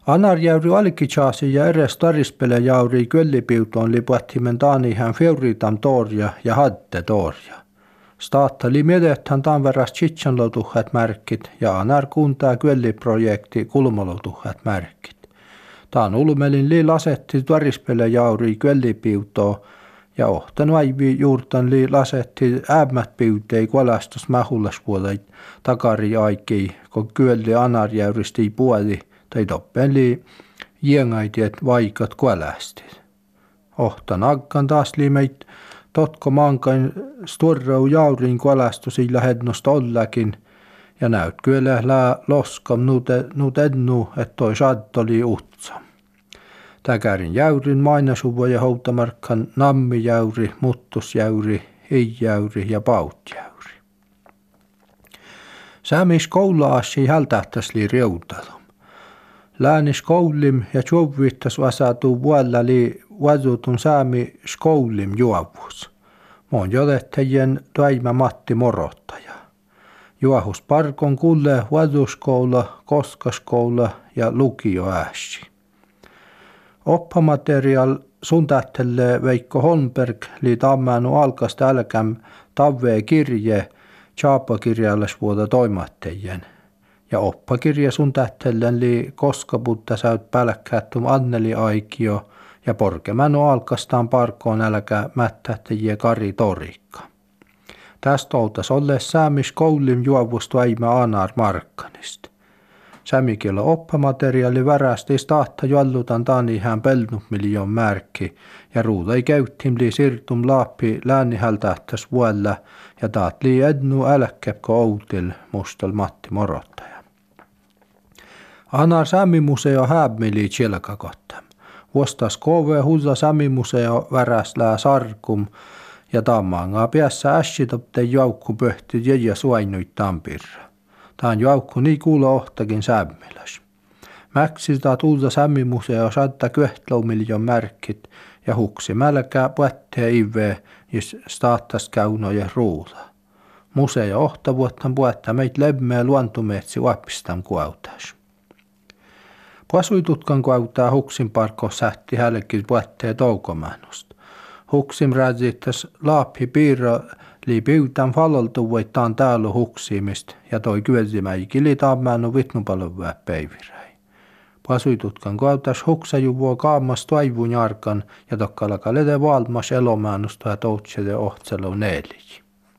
Anarjäyri alkichaasi ja eräs tarispele jauri köllipiutoon lipuattimen taanihan feuritam torja ja hadde torja. Staattali miedethän taan verras chitsanlotuhat märkit ja anar kuntaa kölliprojekti kulmolotuhat märkit. Taan ulmelin li lasetti tarispele jauri köllipiutoon ja ohtan vaivi juurtan li lasetti äämmät piutei kuolastus mähullaspuoleit takari aikii, kun kölli anarjäyristi puoli tai toppen li jengaitet vaikat kuolastit. Ohtan akkan taas li meit totko mankain sturrau jaurin kuolastusilla hednost ollakin ja näyt kyllä lää loskam nuut ennu, et toi sattoli utsa. Täkärin jäyrin mainasuva ja houtamarkkan nammijäyri, muttusjäyri, hijäyri ja pautjäyri. Sämis koulaassi hältähtäsli riutalum. Läänis koulim ja tjuvittas vasatu vuonna li vazutun säämi skoulim juovus. Moon jodettajen toima Matti Morottaja. Juohus parkon kulle vazuskoula, koskaskoula ja lukioääsi. Oppamateriaal sun tähtelle Veikko Holmberg li tammänu alkasta älkäm tavvee kirje Chaapa-kirjallisvuoda toimattejen. Ja oppakirja sun tähtellen li koskaputta säyt pälkkättum Anneli Aikio ja porkemänu alkastaan parkoon älkä mättähtäjiä Kari Torikka. Tästä oltas ollees säämis koulim juovust väimä Anar Markkanist. Sämikielä oppamateriaali värästis tahta jallutan taanihän pelnut miljoon märkki ja ruudai käyttim li sirtum laappi läänihältähtäs vuella ja taat li ednu älkkäpko outil mustal Matti Morottaja. Anar Sämimuseo hääbmili tjelkakottam. Vuostas kove huza Sämimuseo väräslää sarkum ja tammaangaa piässä ässitopte joukku pöhty ja suainuit tampirra. Taan joukku nii kuulla ohtakin sämmiläs. Mäksi taat uuda Sämimuseo saattaa 2 miljoon märkit ja huksi mälkää puetteä ive, jos staattas käynoja ruuda. Museo ohtavuottan puetta meit lemmeä luontumeetsi uappistam kuautas. Puasuitutkan kuautaa huksin parko sähti hälkis puetteä toukomäänost. Huksim rääsittäs laappi piirro li piutän faloltu voittaan täällä huksimist ja toi kyösimäiki li taammäännu vitnupaluvää päiviräi. Puasuitutkan kuautas huksajuvua kaammas toivun jarkan ja tokkalaka lede valmas elomäänusta ja toutsede ohtselu neeliji.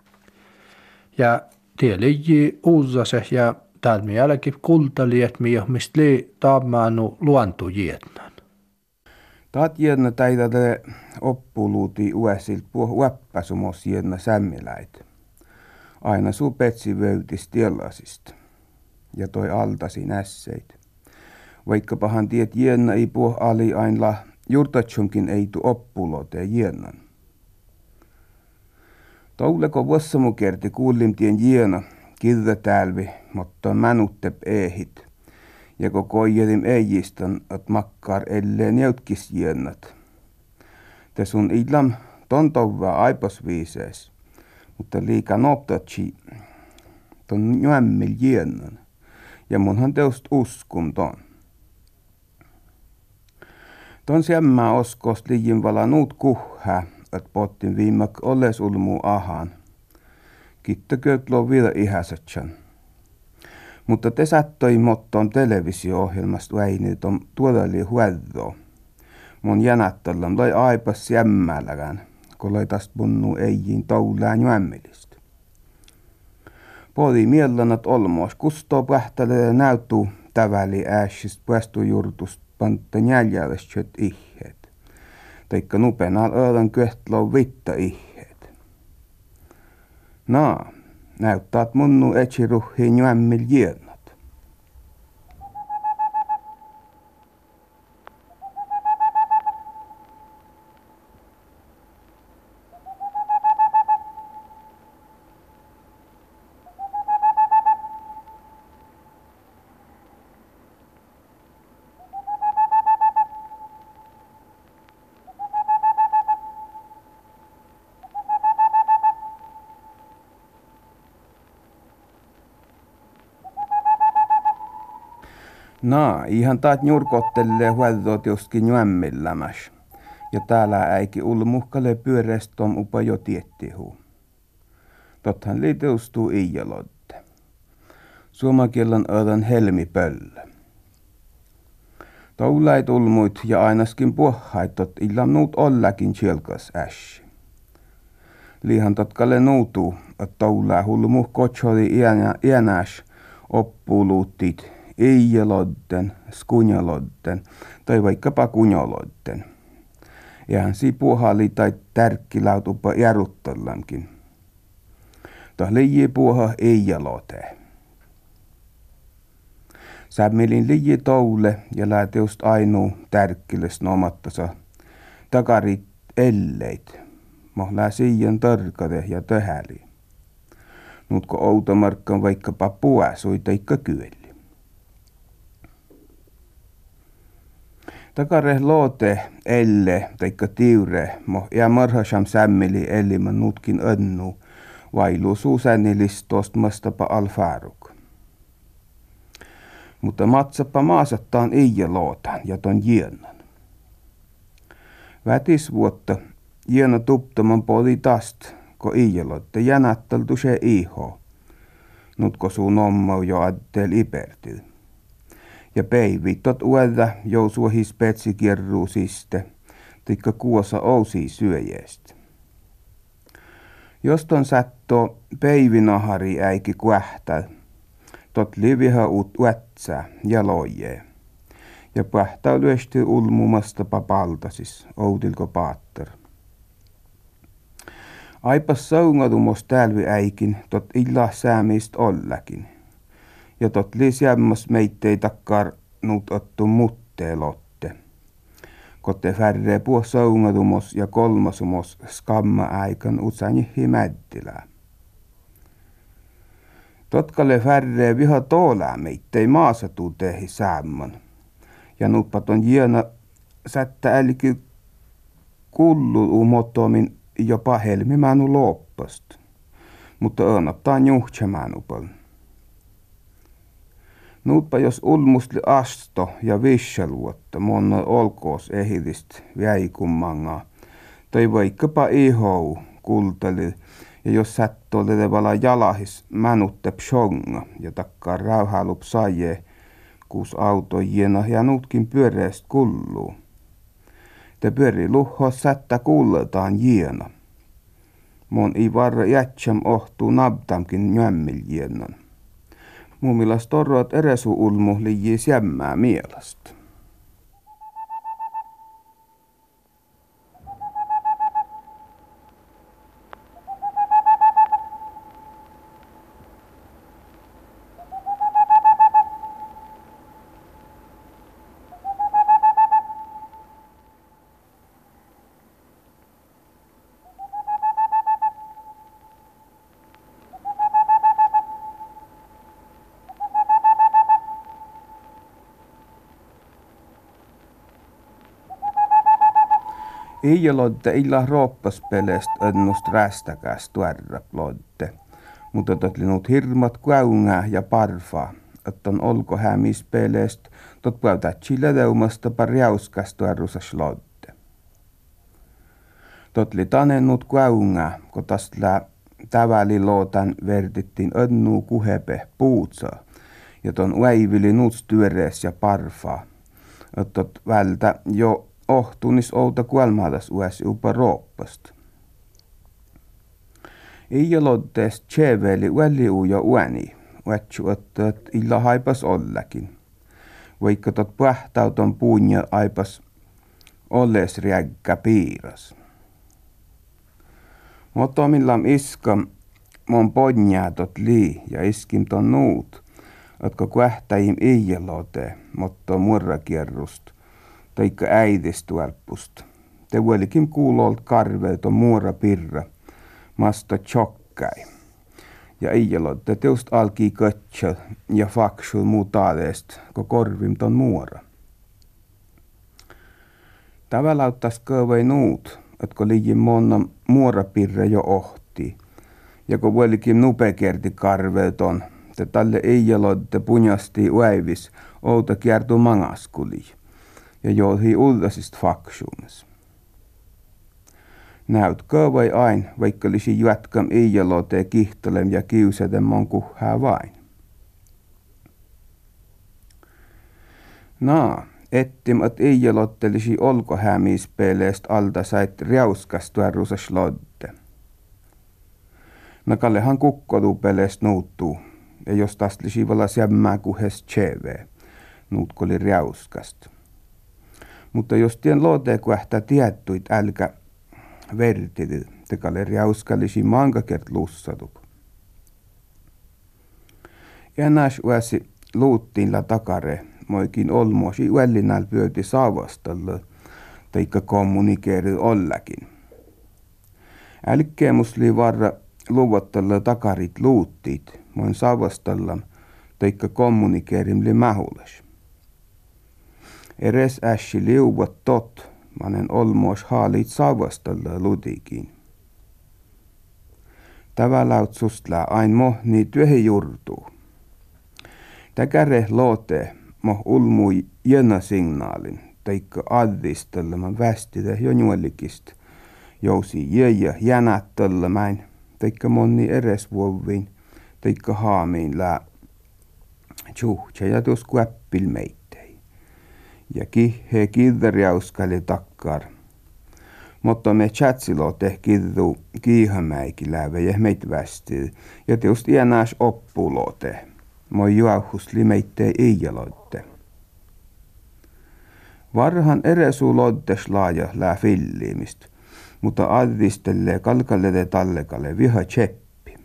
Ja tieliji uusase ja täällä mi jälki kultaliet mistä li taammäännu luontu jietnän. Taat jännä täidälle oppuluuti uesilt uäppäsumos jännä sämmiläit. Aina suu petsi vöytis tiellasista. Ja toi altasi nässeit. Vaikkapahan tiet jännä ei puh ali ainla juurtatsunkin ei tu oppulote jännän. Touleko vuossamu kerti kuulim tien jännä kirra tälvi, mutta mänuttep ehit. Ja koko järim eijistan, at makkar elleen jäytkis jännät. Te sun idlam tontovaa aiposviisees, mutta liika noptatsi ton nyämmil jännän. Ja munhan teust uskun ton. Ton sämmää oskos liiin vala nuut kuhää, at pottin viimak olles ulmuu ahan. Kittököt loo vielä ihäsätsän. Mutta te sattoi mottoon televisio-ohjelmasta väineet on tuolali hueddoa. Mun jänättelän loi aipas jämmälärän, kun loi tästä punnu eiin toulään jämmilistä. Poli miellanat olmoos, kustoo pähtäle näyttuu täväli äässistä puestujurtust pantte jäljälliset iheet. Teikka nupenal öödän köhtloo vitta iheet. Naa. Näyttäät munnu etsiruhhiin jämmil jännät. Ihan taat njurkottelee hueltot joskin juämmillämäs. Ja täällä äiki ulmuhkale pyöreästom upa jo tiettihu. Tothan liiteustuu iijalodde. Suomakielän öön helmipöllö. Toulait ulmuit ja ainaskin puohaitot illam nuut ollakin tjölkas ässi. Liihan totkalle nuutuu, että toulaa hulmuh kotsoli iänäs oppuuluuttit iijalodden, skunjalodden tai vaikkapa kunjolodden. Eihän si puuhali tai tärkkilaut upa järuttellamkin. Toh liiji puuha iijalote. Sämmilin liiji toule ja lähteust ainuu tärkkilös nomattasa takarit elleit. Mohlää siian törkade ja töhäli. Nutko outomarkkan vaikkapa puäsui taikka kyeli. Takare loote elle taikka tiure ja marhasam sämmili ellimän nutkin önnu vailu suusänilistost mastapa alfaaruk. Mutta matsappa maasattaan iiä lootan ja ton jienan. Vätisvuotta jiena tuptaman poli tast, ko iiä lootte jänätteltu se iho. Nutko suun ommau jo addel ipertyy. Ja peivittot uedä jousua hispetsi kierruu siste, tikka kuosa ousi syöjeest. Jos ton sättoo peivinahari äiki kuähtä, tot liviha uätsää ja lojee. Ja pähtää lyöstyy ulmumasta papaltasis, outilko paatter. Aipas saungatumos tälvi äikin, tot illa säämist ollakin. Ja tot lisäämmäs meittei takkar nuut ottu muttee lotte. Kotte färre puo saungatumos ja kolmasumos skamma aikan utsanjihi mättilää. Totkalle färre viha toolää meittei maasatuu tehi säämmän. Ja nuppaton jiena sättä älky kullu umotomin jopa helmimänu loppast. Mutta öönottaan juhtsämänupal. Nuutpa jos ulmusli asto ja visseluotta monna olkoos ehidist väikummangaa. Tai vaikkapa ihou kultali ja jos sättoo ledevala jalahis mänutte pshonga ja takkaa rauhailup saje, kuus auto jiena ja nuutkin pyöreäst kulluu. Te pyöri luho sättä kulletaan jiena. Mon ei varra jätsäm ohtuu nabtamkin nyämmil jienan. Muumilas torroat eresu ulmu liijii jämmää mielasta. Iijalodde illa rooppaspeleest önnust rästäkäs tuärrap lodde, mutta totli nuut hirmat kuaungää ja parfaa, otton olko hämispeleest tot puautatsi ledeumasta parjauskas tuärrusas lodde. Totli tanennut kuaungää, kotas lää täväli lootan verdittiin önnuu kuhepe puutsaa, ja ton uäivili nuuts työrees ja parfaa, ottot vältä jo ohtunis outa kuelmaadas uäsi upa rooppast. Iijaloddeest tseveli uäliu jo uäni, uätsu ottat illa haipas ollakin. Vaikka tot pähtauton puunja aipas olles riäkkä piiras. Motomillam iskam mon podnjäätot lii ja iskim ton nuut, jotka kuähtäjim iijalode, motto murrakierrust. Taikka äidistuelpust. Te vuolikin kuulolt karveet on muora pirra, masta tjokkai. Ja iijalodde teust alkii kötsö ja faksul muu taaleest, ko korvim ton muora. Tavallauttas kõvei nuut, etko liijin monna muora pirra jo ohti. Ja ko vuolikin nupekerti karveet on te talle Iijalodde punjasti uäivis outa kiertu mangaskuli ja jouhi ullasist faksuumes. Näyt kõvai ain, vaikka lisi jätkam Iijalode kihtolem ja kiusadem mon kuhää vain. Ettim, et Iijalottelisi olkohäämiispeleest alta sait riauskastua rusas lodde. Kallehan kukkodupeleest nuuttuu, ja jos taas lisi vala sämmää kuhes tjeve, nuutkoli riauskast. Mutta jos tien lode kuähtää tiettuit älkä vertidi, te kalle riauskalisi mankakert lussatup. Ja näis uäsi luuttiin la takare, moikin olmosi uällinäl pyöti saavastalla, teikka kommunikeeri ollakin. Älkkeemusli varra luvottalla takarit luuttiit, moin saavastalla, teikka kommunikeerimli mähules. Eres ässi liuvat tot, manen olmos haalit saavastalla ludikin. Täväläutsustla ain mohni työhi jurtuu. Täkäre loote moh ulmui jena signaalin, teikka addistelleman västide jo nuolikist. Jousi jäjä jänättellemäin, teikka monni eres vuoviin, teikka haamiin lää tjuhtja ja tuus kuäppil meittei. Ja kihhe kidderjauskali takkar. Mutta me chatsiloote kiddu kiihamäiki läävejä meit västid, ja teust iänäs oppuloote. Moi juauhusli meittei Iijalodde. Varhan eresu loddes laaja lää filliimist, mutta addistelee kalkalede tallekalle viha tseppi.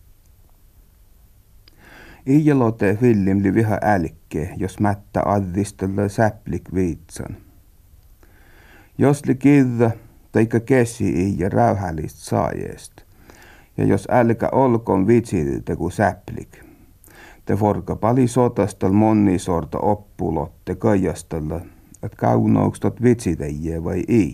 Iijalode fillimli viha älkkee, jos mättä addistelee säplik viitsan. Josli kidda, teikka kesi ja räyhälist saajeest, ja jos älkä olkoon vitsidiltä ku säplik. Te forka pali sotastal monni sorta oppulotte kaijastalla, et kaunoukstot vitsitejie vai ei.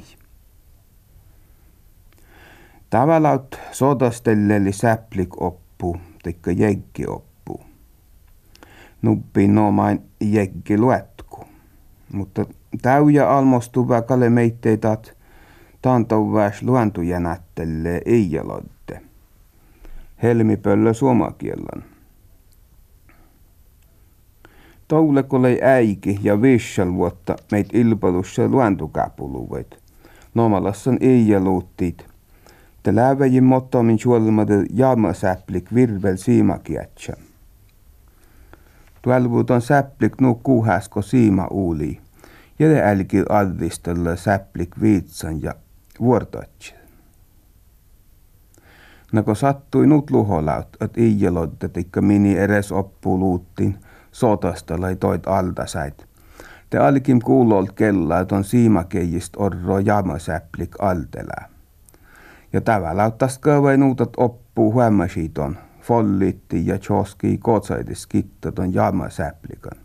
Tavallaut sotastelleli säplik oppu, teikka jeggi oppu. Nuppi nomain jeggi luetku, mutta täyjä almostuva kale meitteitat taantauväs luentujänättelee Iijalodde. Helmipöllö suomakiellan. Toulekolei äiki ja vissal vuotta meit ilpalussa luentukäpuluveit. Nomalassan Iijaluuttiit. Te lääväjin mottamin suolmade jaamasäplik virvel siimakietsä. Tuelvuut on säplik nuu kuuhäsko siima uuli. Ja te älki addistella säplik viitsan ja vuortatsi. Nako sattui nut luholaut, et Iijalodde tikka mini eres oppuluuttiin. Sotastalai toit altasait. Te alkim kuulolt kellaa, et on siimakeijist orro jamasäplik altelää. Ja täväläyttäst kõvai nuutat oppuu huämmäsiiton, follitti ja tjoski kotsaitis kittaton jamasäplikan.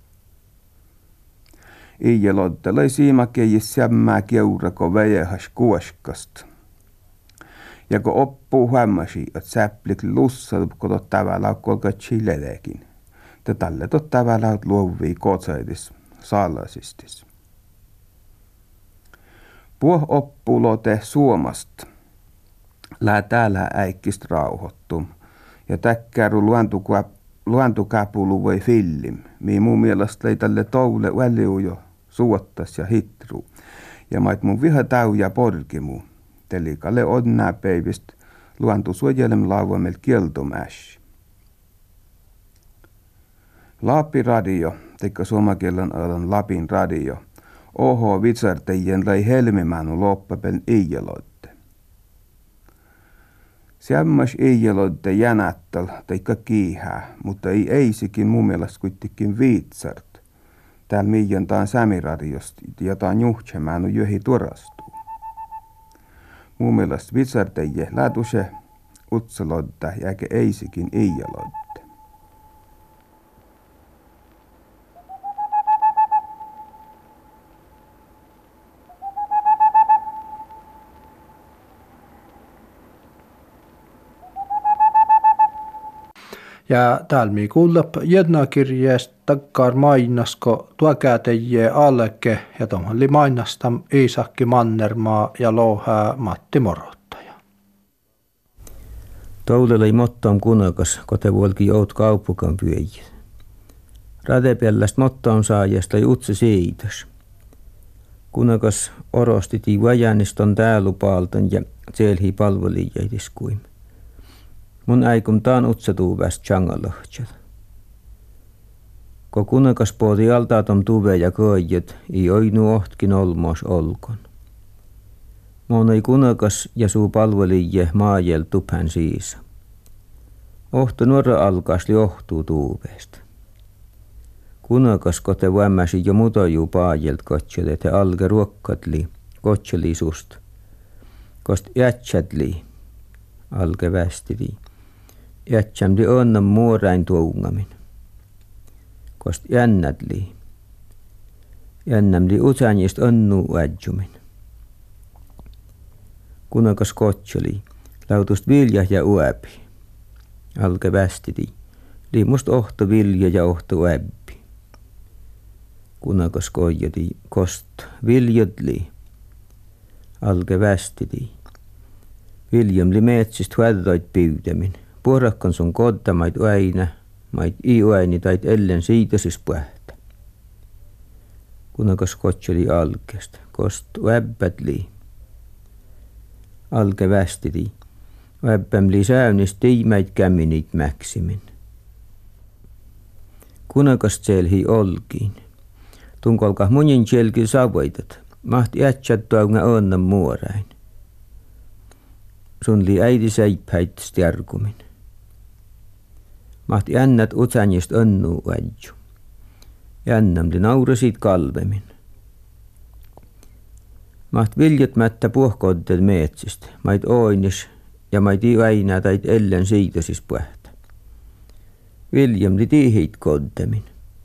Iijalodde lai siimakeijist sämmää keurako väjähäs kuoskast. Ja kun oppuu huämmäsi, et säplik lussalp kotot täväläyt kolkatsi ledekin. Te tälle tot täväläyt luovii kotsaitis salasistis. Puoh oppulote Suomast lää täällä äikkist rauhoittum ja täkkääru luentukäpulu vai fillim, mii mun mielestä lei tälle toule väliujo suottas ja hitru. Ja mait mun viha täyjä porkimu, telikalle onnää peivist luentu suojelem laavamel kieltom äs. Lappi radio, teikka suomakielen alan Lapin radio, oho vitsartajien lai helmimänu loppapen Iijalodde. Sämmäs Iijalodde jänättal teikka kiihää, mutta ei eisikin mun mielestä kuitenkin viitsart. Täällä miijan taan sämiradiosta ja taan juhtsemänu jöhi turastuu. Mun mielestä vitsartajien lätuse Utsalodde jääke eisikin Iijalodde. Ja täällä mi kuullap jedna kirjeestä takkaan mainasko tuokätejä alke ja tomhalli mainastam Iisakki Mannermaa ja louhää Matti Morottaja. Toulella ei mottaan kunakas, kote vuolki jout kaupukan pyöjiä. Radepiellästä mottaan saajasta ei utse siitäs. Kunakas orostiti vajaniston täälupaaltan ja tselhi palvelijaitiskuim. Mun äikum taan utsetuu väst tjangalohjat. Ko kunakas pooti altaatom tuve ja köijät, ei oinu ohtkin olmos olkon. Mon ei kunakas ja suu palvelije maajel tuphän siisa. Ohto nuora alkaasli ohtuu tuuveesta. Kunakas kote vämmäsi jo mutojuu paajelt kotsjele, te alge ruokkatli, kotsjeli sust. Kost jätsätli, alge västili. Jätsämli onnan muorain tuungamin. Kost jännätli. Jännämli utsanjist onnu ädjumin. Kunakas kotsjeli, lautust vilja ja uäpi. Alge västili. Liimust ohto vilja ja ohto uäbi. Kunakas koijati kost viljadli. Alge västili. Viljamli metsist huädäit pyytämin. Puorakkan sun kodtamait uäinä, mait i uäini tait ellen siitäsis pähtä. Kunakas kotseli alkeesta, kost väbpätli. Alge västili. Väbpämli säynist tiimäit kämminit mäksimin. Kunakas tselhi olkiin. Tunkolka munin tjelki savaitat. Mahti ätsät tuaunga onnan muorain. Sun li äiti säippäit stjärkumin. Mahti ännät utsanjist onnu ädju. Jännämli naurasit kalvemin. Maht viljat mättä puhkoddet metsistä. Mait oinis ja mait i äinää tait ellen siitäsis pähtä. Viljamli tiihit koddemin.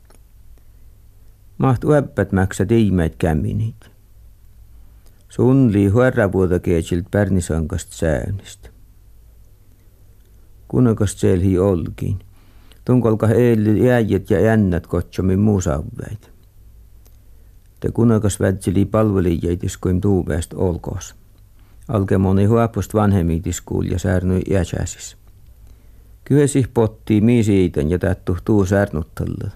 Maht uäppät mäksä tiimäit kämminit. Sun lii huerravuota keetsilt pärnisankast säännistä. Kunakas tselhi olkiin. Tunkolka eilli äijät ja jännät kotsomin muusavväit. Te kunakas vätsili palvelijaitiskuim tuuveest olkoos. Alkemoni huapost vanhemmitiskuul ja säärnyi jäsäsis. Kyesih pottii miisiitän ja tättu tuu säärnuttalla.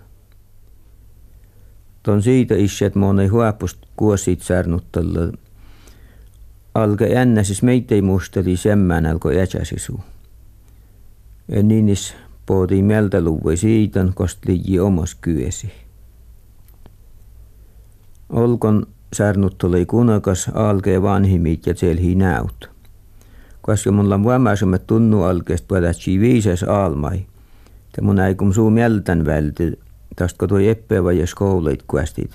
Ton siitä isset moni huapost kuosit säärnuttalla. Alke jännäsis meitei musteli semmään alko jäsäsisuu. En niinis pooti mieltäluvui siitan kost liiji omos kyesi. Olkon särnuttolei kunakas alkee vanhimit ja tselhi näyt. Koska mulla on voimaisemmat tunnu alkeest puhutatsi viises almai. Te mun äikum suu mieltän välty, tästä tuo eppevä ja skouleit kuestit.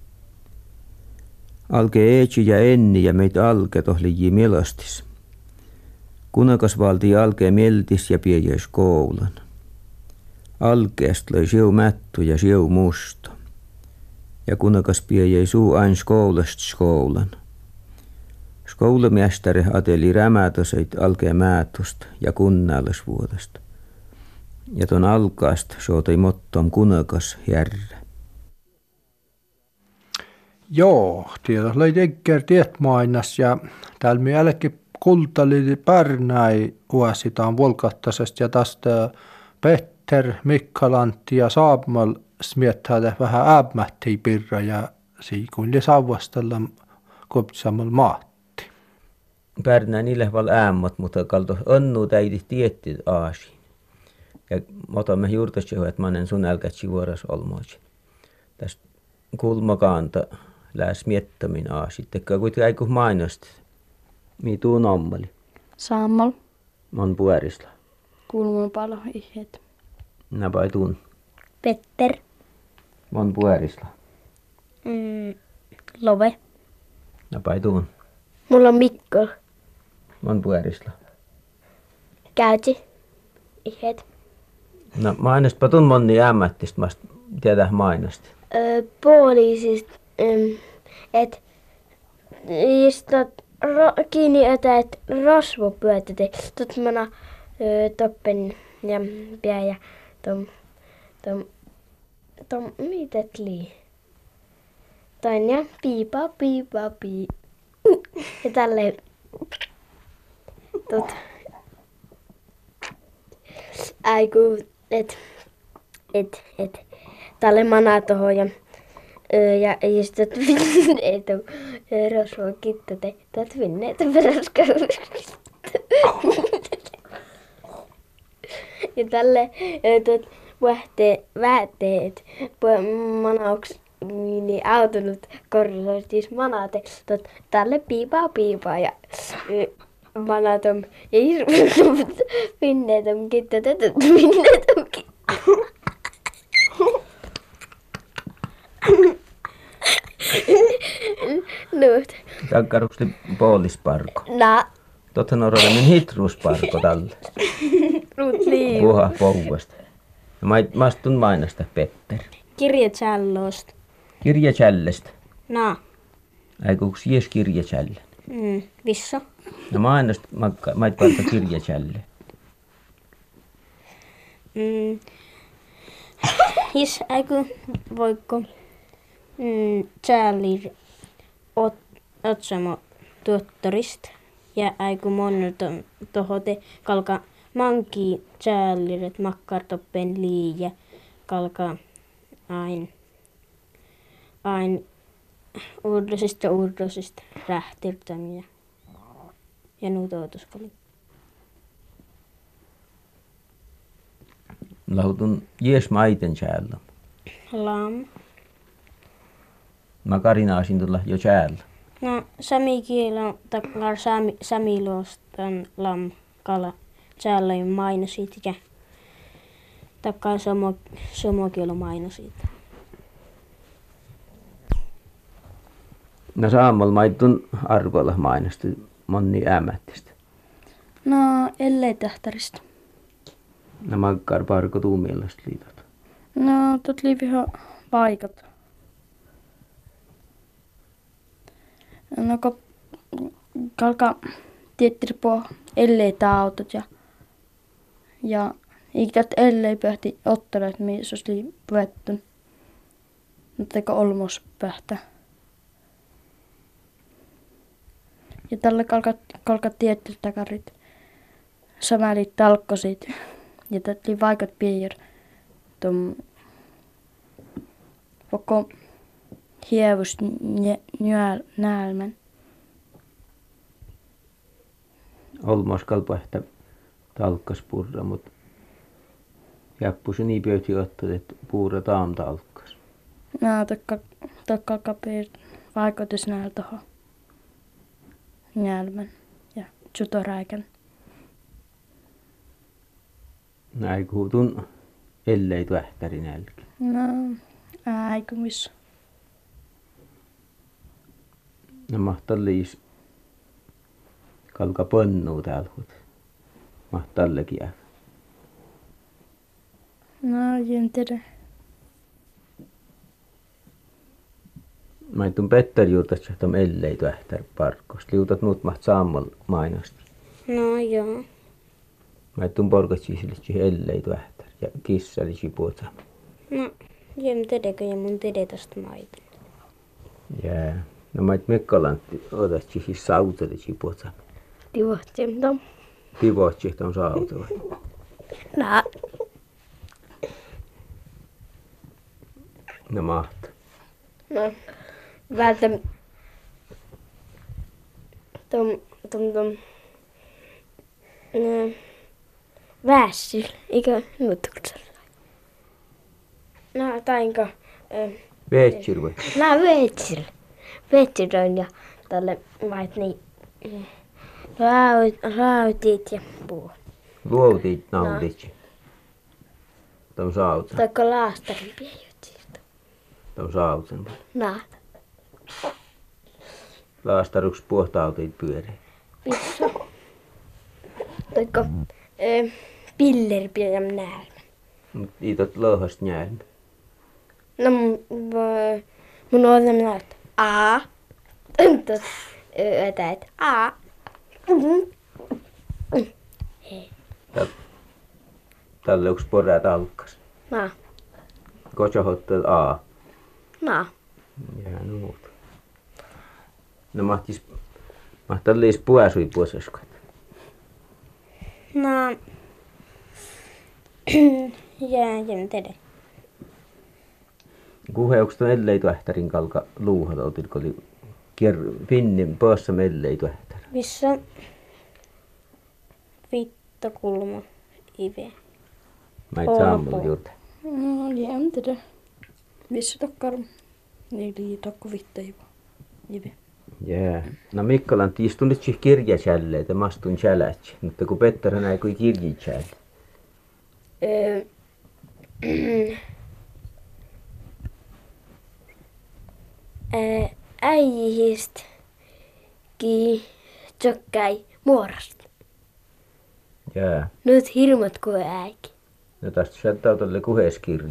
Alkee eetsi ja enni ja meitä alke tohliji mielostis. Kunakas valtii alkee mieltis ja piejä skoulan. Alkeest löi siu mättu ja siu musta. Ja kunakas piejä suu ain skoulast skoulan. Skoulamiestari ateli rämätöseit alkee määtusta ja kunnallisvuodesta. Ja ton alkaast sootoi mottom kunakas järre. Joo, tietysti löi tekkär tietmainas ja täällä mieläkin kultallili pärnäi uasitaan volkattasesta ja tästä Petter, Mikkalantti ja Saabmal smiettää vähän ääpmähtii pirra ja siikuin saavastella koptsamalla maatti. Pärnää niille val äämmot, mutta kalto onnu täiti tietty aasiin. Ja otamme juurtasjohu, että manen sun älkätsi vuoras olmoisin. Tästä kulmakaanta läs miettämin aasiin. Tekkaa kuitenkin aiku mainosti. Mi tuun ommali. Saammal. Mon puerisla. Kulman palo ihet. Napai tuun. Petter. Mon puerisla. Love. Napai tuun. Mulla on Mikko. Mon puerisla. Käyti. Ihet. No mainostpa tuun monni ämmättistä, mä tiedä mainasti. Poliisista, että kiinni ötä, että rasvopyötä te tutmana toppen ja pää ja mitet lii. Toin ja piipa piipa pii. Ja tälleen. Aiku, tälle manaa tohon ja sitten ei tuu rosvoa kitto te tätä vinneitä peräskö. Ja tälle vähteet manauks niin autunut korsoistis manate tälle piipaa ja manatom ja vinneetom kitto tätä vinneetom kitto. Nyt. Takkarusti poolisparko. Na. Totta on rodemin hitrusparko tällä. Ruut liiu. Puha pouvasta. Mä astun mainasta Petteri. Kirjacällosta. Kirjacällestä. No. Aikuuks jes kirjacälle? Vissa. No mainasta mait parta kirjacälle. His aiku voikko cällir otsamo tuottorist ja aiku monta tohote kalka manki cälliret makkartoppen liiä kalka ain uudosista rähtirtämiä ja nuutoutuskoli. Lahutun jes maiten cäällä. Lam. Mä karinaasin tulla jo cäällä. No, sami kielo takkar samilostan lam kala cäällä mainosit ja takkar somo kielo mainosit. No saamalla maitun arvoilla mainosti monni ämättistä. No, ellei tähtäristä. No makkar parko tuu mielestä liitot. No, tot liiviho paikat. No, kun kalka tiettirpo ellei autot ja iktat ellei pöhti ottaneet, missä olisi puettun. Mutta eikö olmos pöhtä. Ja tällä kalka tietty takarit. Samälit talkkosit. Ja tätä vaikat piir. Koko hievus nälmän. Olmos kalpahta talkkas purra, mutta jäppusi niin pöyti ottaa, että puura taam talkkas. No, tokkalka piir vaikutus näillä tohon. Nälmän ja tsutoräikän. Näin kuutun ellei tuähtäri nälkä. No, aiku missä. No mahtaa liis kalka ponnuu täällä. Mahtaa lekiä. No, en tiedä. Mä tuun Petteri juurta, että on ellei tuähtäri parkosta. Liutat nuut maht saammal mainosti. No joo. Mä tuun porkotsi ellei tuähtäri ja kissallisi puhuta. No, jem tedekö ja mun tedetasta maita. Jää. No mä Mikkolantti otatsi siis sautelisi puhuta. Tivohtimta. Tivohti, että on sautella. Na. No mahtaa. No. Vältä. Vässyl, eikö nutuksella? No, tainko? Veetsyr vai? No, veetsyl. Veetsyl on ja tälle vait niin rautit ja puu. Luotit nautit. Tuon sautan. Taikko laastarin piejutista. Tuon sautan. Naata. Laastaruks puhtautit pyöreä. Pissa. Taikko pillerpiejam nälmä. Mut itot lohast njälmä. No, mun on näyttää. A. Tuntuu. Ötäet. A. Tälle yksi porät alkas. Nää. Kotsahottel A. Nää. Ja nuut. No mahtallis puasui puoseskot. No, jäm tiedä. Kuheuks ton ellei tuähtärin kalka luuhat otilko oli finnin poossa mellei tuähtär. Missä viittakulma ive. Mä et saamulla juurta. No, jäm tiedä. Missä takkar? Niin takku vitteiva. Jive. Jää. No Mikkolan tiistun nyt siis kirjasälleet ja mastun säläts. Mutta kun Petteri näin kuin kirjitsäällä. Äijistä tjökkäi muorosta. Jää. Nyt hirmat kuin äikin. No tästä sieltä tolle kuhes kirja.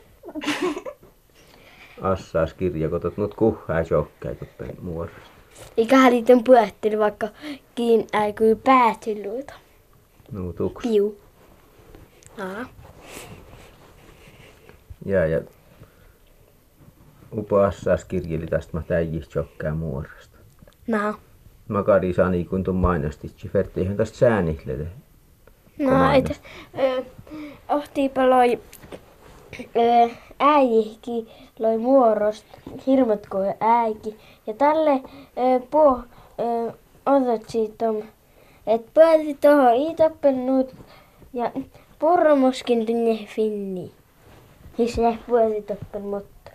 Assaas kirja, kun tot nyt kuhaa sokkaa tuppen muorosta. Eikä häditen puetteli vaikka kiin äikyi päätyluita. No tuks. Piu. Aa. Ja upo assaas kirjeli tästä mä äijistä sokkaa muorosta. Nää. Makari sani kun tuon mainostitsi. Fertti ihan tästä säänihlete. No, että ohtiipa loi äijihki loi muorosta hirmat kuin äiki. Ja tälle otat siitä, että pääsi tuohon itappennut ja pormoskin tänne finni. Siis se pääsi toppen mutta.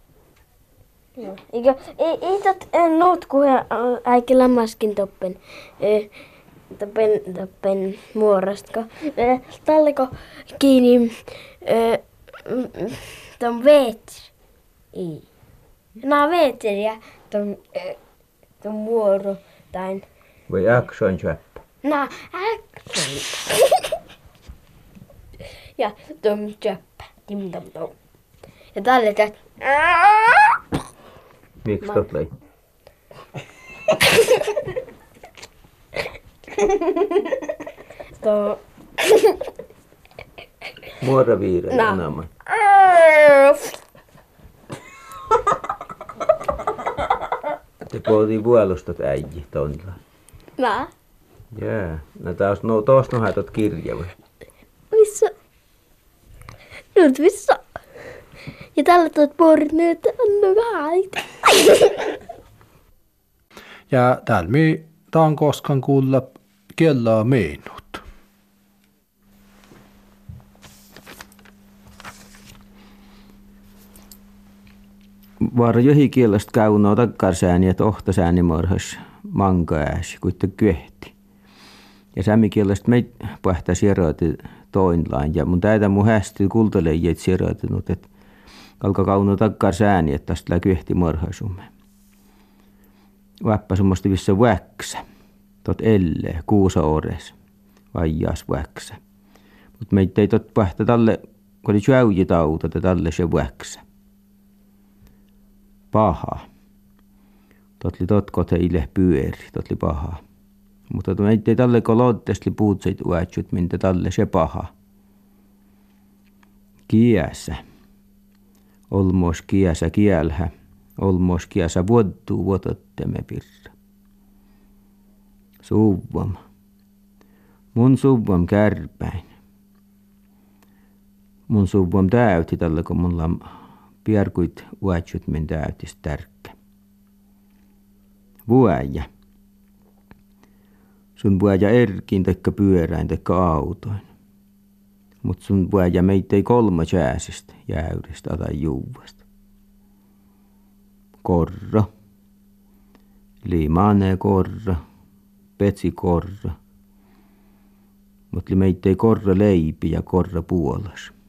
Eikä itat nuut kuin äiki lammaskin toppen. Toppen muorosta. Talleko kiinni ton veets. Ei. Nää veetsiä ton muoro tain. Voi aksoin syöppä. Nää ja ton tjöppä. Tim tom tom. Ja tälle tät. Miksi tot lei? To. Muoraviire No. enemmän. Te pohtii puolustot äijä tonilla. Nää. Jää. No taas tos nohatot kirja vai? Missä? Nyt missä? Ja tällä tuot puorit nyt anna haita. Ja täällä mi taan koskaan kuulla kellaa meinut. Vaara johikielestä käynoo takkarsääni ja tohtasääni morhas mankaääsi, kuitte kyehti. Ja sämikielestä meit pähtää sieroiti toinlaan. Ja mun täitä mun hästi kultaleijät sieroitinut, että kalka kaunoo takkarsääni, että tästä lää kyehti morhasumme. Väppä semmoista vissä väksä. Tot elle, kuusa ores. Vaijas väksä. Mut meitä ei tot pähtä talle, kun oli jäujitauta, että talle se väksä. Paha. Totli totkote ile pyöri, totli paha. Mutta meitä ei talle kolottesti puutseit uätsyt, mintä talle se paha. Kiäsä. Olmos kiäsä kielhä. Olmos kiäsä vuottuu vuotottemme pirra. Suvvam. Mun suvvam kärpäin. Mun suvvam täyti tälle, kun mulla on pierkuit uätsyt, min täytis tärkkä. Vuäjä. Sun vuäjä erkin tekkä pyöräin tekkä autoin. Mut sun vuäjä meitä ei kolma jääsistä, jäyristä tai juuvasta. Korra. Liimane korra. Petsi korra. Mut meitä ei korra leipi ja korra puolas.